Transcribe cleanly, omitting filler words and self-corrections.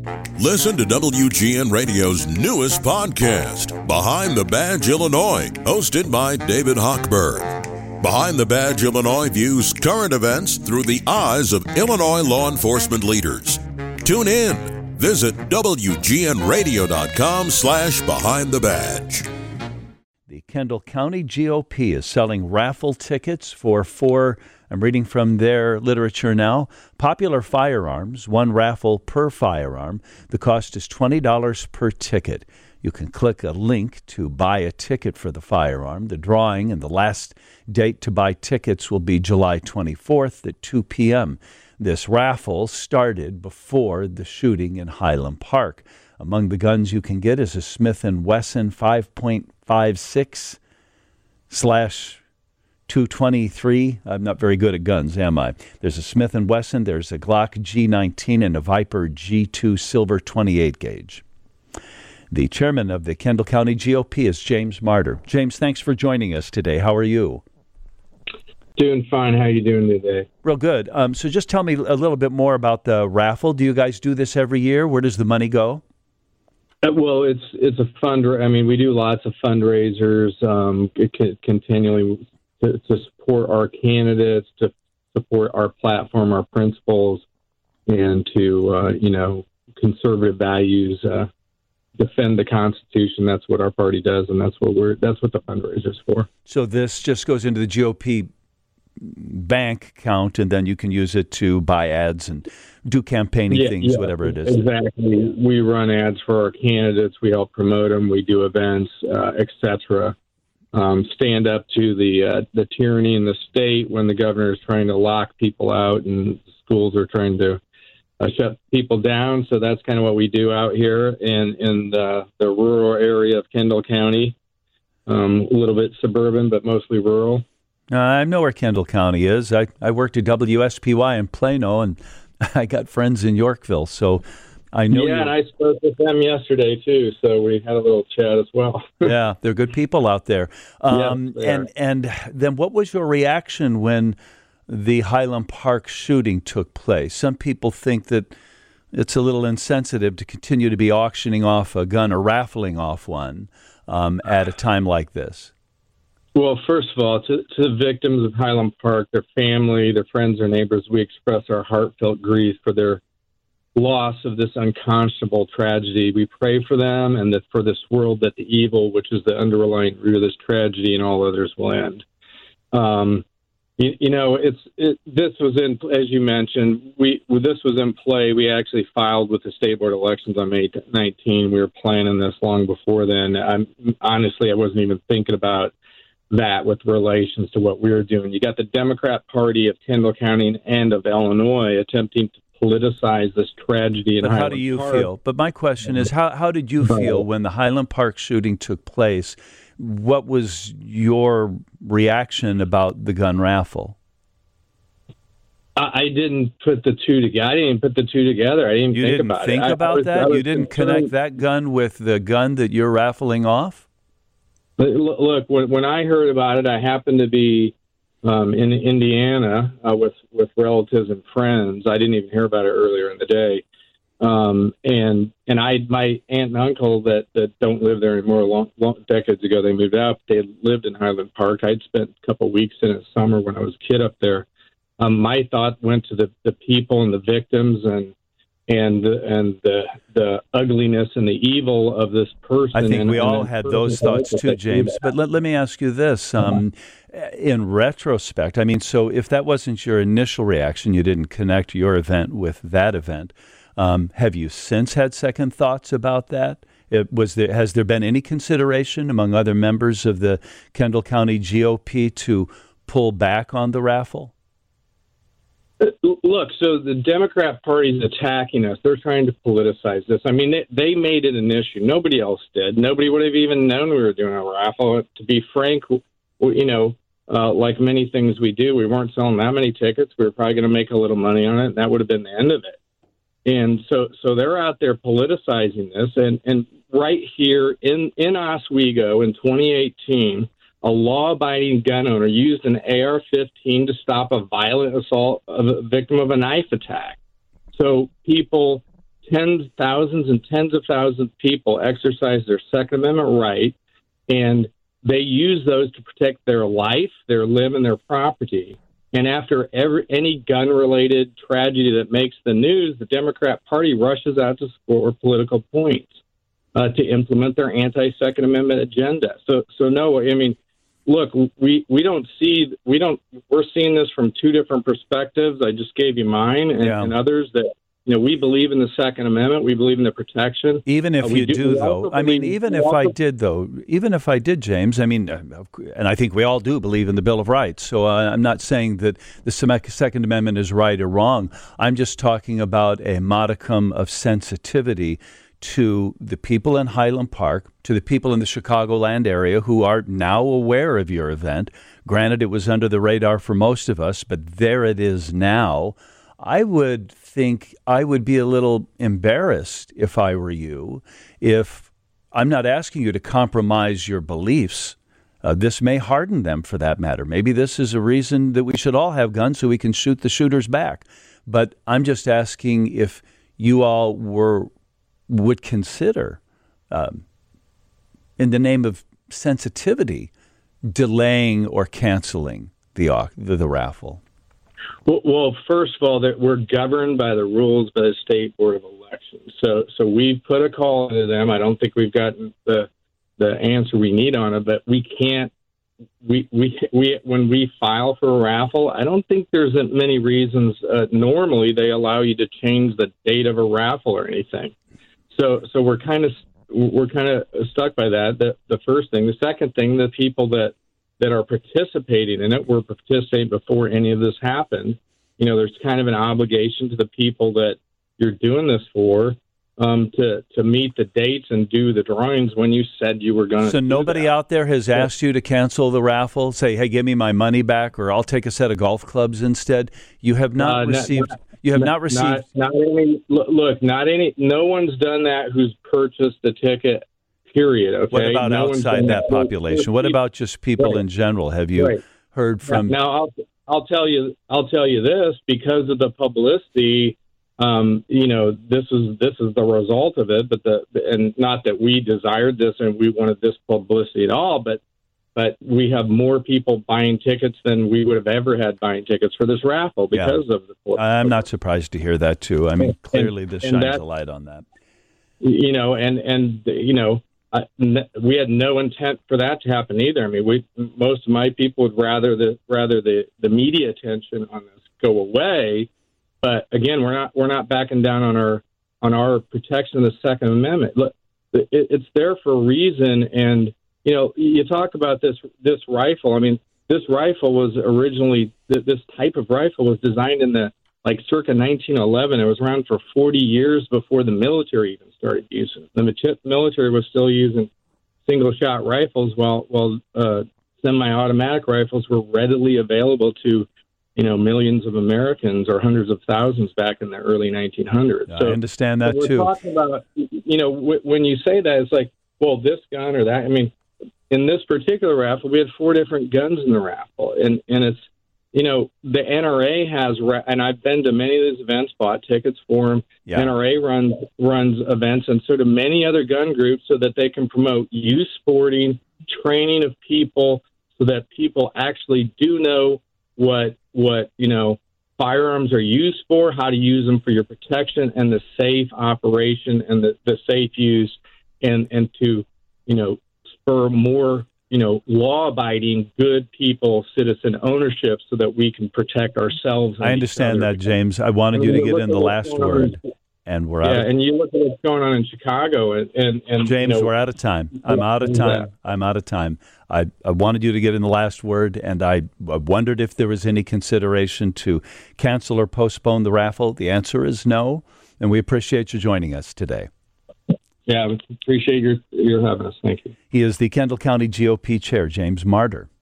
Listen to WGN Radio's newest podcast, Behind the Badge Illinois, hosted by David Hochberg. Behind the Badge Illinois views current events through the eyes of Illinois law enforcement leaders. Tune in. Visit WGNRadio.com/Behind the Badge. The Kendall County GOP is selling raffle tickets for four, I'm reading from their literature now, popular firearms, one raffle per firearm. The cost is $20 per ticket. You can click a link to buy a ticket for the firearm. The drawing and the last date to buy tickets will be July 24th at 2 p.m. This raffle started before the shooting in Highland Park. Among the guns you can get is a Smith & Wesson 5.56/223. I'm not very good at guns, am I? There's a Smith & Wesson, there's a Glock G19, and a Viper G2 Silver 28 gauge. The chairman of the Kendall County GOP is James Marder. James, thanks for joining us today. How are you? Doing fine. How are you doing today? Real good. So just tell me a little bit more about the raffle. Do you guys do this every year? Where does the money go? Well, it's a I mean, we do lots of fundraisers continually to support our candidates, to support our platform, our principles, and to conservative values. Defend the Constitution. That's what our party does, and that's what the fundraiser's for. So this just goes into the GOP bank account, and then you can use it to buy ads and do campaigning things, whatever it is. Exactly. We run ads for our candidates. We help promote them. We do events, etc. Stand up to the tyranny in the state when the governor is trying to lock people out and schools are trying to shut people down. So that's kind of what we do out here in the rural area of Kendall County. A little bit suburban, but mostly rural. I know where Kendall County is. I worked at WSPY in Plano, and I got friends in Yorkville, so I know. Yeah, and I spoke with them yesterday, too, so we had a little chat as well. Yeah, they're good people out there. And then what was your reaction when the Highland Park shooting took place? Some people think that it's a little insensitive to continue to be auctioning off a gun or raffling off one at a time like this. Well, first of all, to the victims of Highland Park, their family, their friends, their neighbors, we express our heartfelt grief for their loss of this unconscionable tragedy. We pray for them and that for this world that the evil, which is the underlying root of this tragedy, and all others will end. This was in, as you mentioned, this was in play. We actually filed with the State Board of Elections on May 19. We were planning this long before then. I wasn't even thinking about that with relations to what we were doing. You got the Democrat Party of Kendall County and of Illinois attempting to politicize this tragedy in Highland Park. How do you feel? But my question is, how did you feel when the Highland Park shooting took place? What was your reaction about the gun raffle? I didn't put the two together. I didn't put the two together. I didn't think about it. You didn't think about that? You didn't connect that gun with the gun that you're raffling off? Look, when I heard about it, I happened to be in Indiana with relatives and friends. I didn't even hear about it earlier in the day. And I had my aunt and uncle that don't live there anymore. Long decades ago, they moved out. They lived in Highland Park. I'd spent a couple of weeks in it summer when I was a kid up there. My thought went to the people and the victims and the ugliness and the evil of this person. I think we all had those thoughts too, James. But let me ask you this. In retrospect, I mean, so if that wasn't your initial reaction, you didn't connect your event with that event, have you since had second thoughts about that? Has there been any consideration among other members of the Kendall County GOP to pull back on the raffle? Look, so the Democrat Party is attacking us. They're trying to politicize this. I mean, they made it an issue. Nobody else did. Nobody would have even known we were doing a raffle. To be frank, like many things we do, we weren't selling that many tickets. We were probably going to make a little money on it, and that would have been the end of it. And so they're out there politicizing this. And right here in Oswego in 2018, a law-abiding gun owner used an AR-15 to stop a violent assault of a victim of a knife attack. So people thousands and tens of thousands of people exercise their Second Amendment right, and they use those to protect their life, their limb, and their property. And after any gun-related tragedy that makes the news, the Democrat Party rushes out to score political points to implement their anti-Second Amendment agenda. So no, I mean, look, we're seeing this from two different perspectives. I just gave you mine and others that, we believe in the Second Amendment. We believe in the protection. Even if you do, though, I mean, even if I did, James, I mean, and I think we all do believe in the Bill of Rights. So I'm not saying that the Second Amendment is right or wrong. I'm just talking about a modicum of sensitivity to the people in Highland Park, to the people in the Chicagoland area who are now aware of your event. Granted, it was under the radar for most of us, but there it is now. I would think I would be a little embarrassed if I were you, if I'm not asking you to compromise your beliefs. This may harden them for that matter. Maybe this is a reason that we should all have guns so we can shoot the shooters back. But I'm just asking if you all would consider, in the name of sensitivity, delaying or canceling the raffle. Well, first of all, that we're governed by the rules by the State Board of Elections. So we've put a call into them. I don't think we've gotten the answer we need on it, but we can't. We when we file for a raffle, I don't think there's many reasons. Normally, they allow you to change the date of a raffle or anything. So we're kind of stuck by that. The first thing. The second thing, the people that are participating in it were participating before any of this happened. There's kind of an obligation to the people that you're doing this for to meet the dates and do the drawings when you said you were going to. So nobody out there has asked you to cancel the raffle, say, hey, give me my money back, or I'll take a set of golf clubs instead? You have not received. You have not received. Not any. Look, not any. No one's done that who's purchased the ticket. Period. Okay. What about outside that population? What about just people in general? Have you heard from? Now, I'll tell you this, because of the publicity. This is the result of it. And not that we desired this and we wanted this publicity at all, but we have more people buying tickets than we would have ever had buying tickets for this raffle because of the publicity. I'm not surprised to hear that too. I mean, clearly this shines a light on that. We had no intent for that to happen either. I mean, most of my people would rather the media attention on this go away. But again, we're not backing down on our protection of the Second Amendment. Look, it's there for a reason. And you talk about this rifle. I mean, this rifle was originally this type of rifle was designed in circa 1911. It was around for 40 years before the military even started using it. The military was still using single-shot rifles, while semi-automatic rifles were readily available to millions of Americans or hundreds of thousands back in the early 1900s. I understand that too. We're talking about, when you say that, it's like, well, this gun or that. I mean, in this particular raffle, we had 4 different guns in the raffle, and it's. The NRA has, and I've been to many of these events, bought tickets for them. Yeah. NRA runs events, and so do many other gun groups, so that they can promote youth sporting, training of people, so that people actually do know what firearms are used for, how to use them for your protection, and the safe operation and the safe use, and to spur more. Law-abiding, good people, citizen ownership, so that we can protect ourselves. I understand that, James. I wanted you to get in the last word, and we're out. Yeah, and you look at what's going on in Chicago, and James, we're out of time. I'm out of time. I wanted you to get in the last word, and I wondered if there was any consideration to cancel or postpone the raffle. The answer is no, and we appreciate you joining us today. Yeah, I appreciate your having us. Thank you. He is the Kendall County GOP Chair, James Marder.